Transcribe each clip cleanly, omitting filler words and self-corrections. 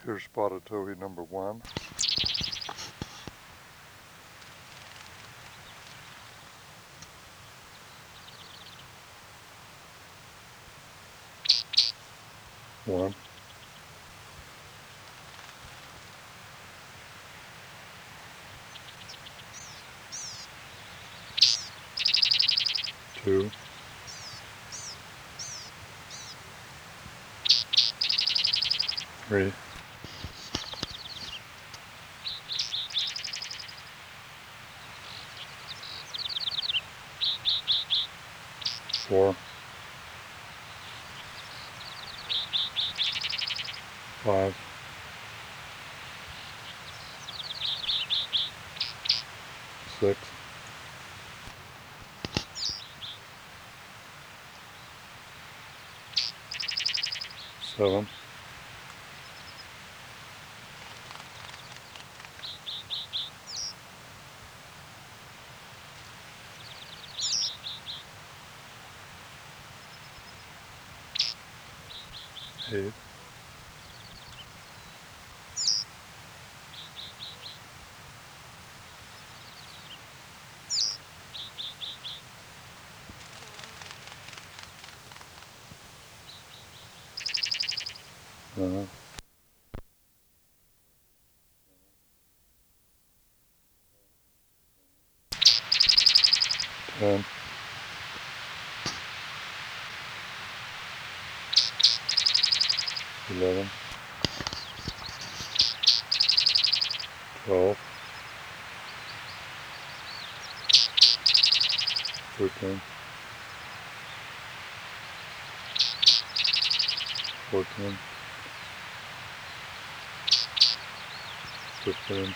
Here's spotted towhee number 1. One, two, three, four, 5, 6, 7, 8, 9, 10, 11, 12, 13, 14, 15,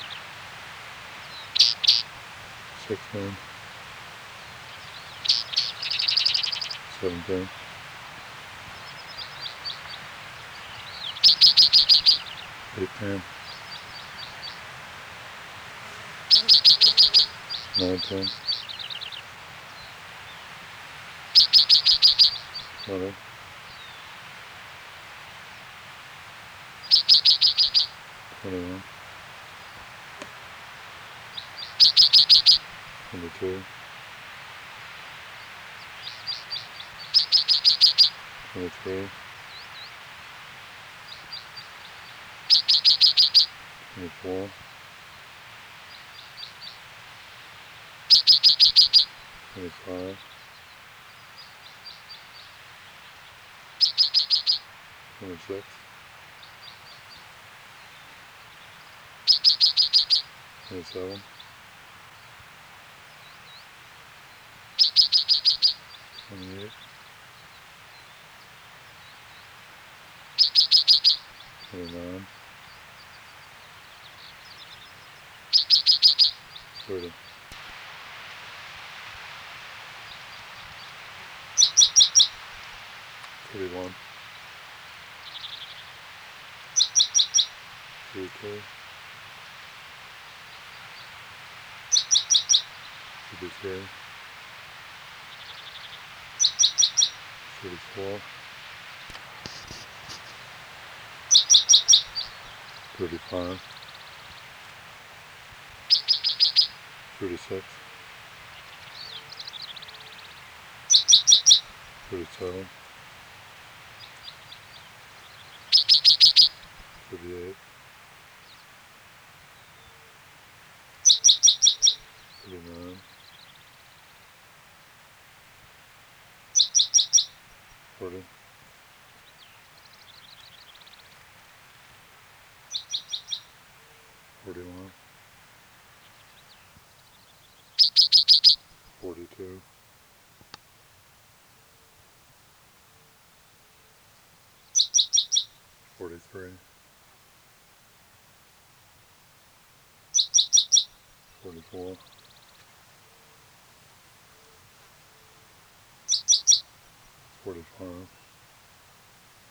16, 17, 18, 19, 20, 21, 22, 23, 24, 25, 26, 27, 28, 29, 30, 31, 32, 33, 34, 35, 36, 37, 38, 39, 40, 41, 42, 43, 44, 45,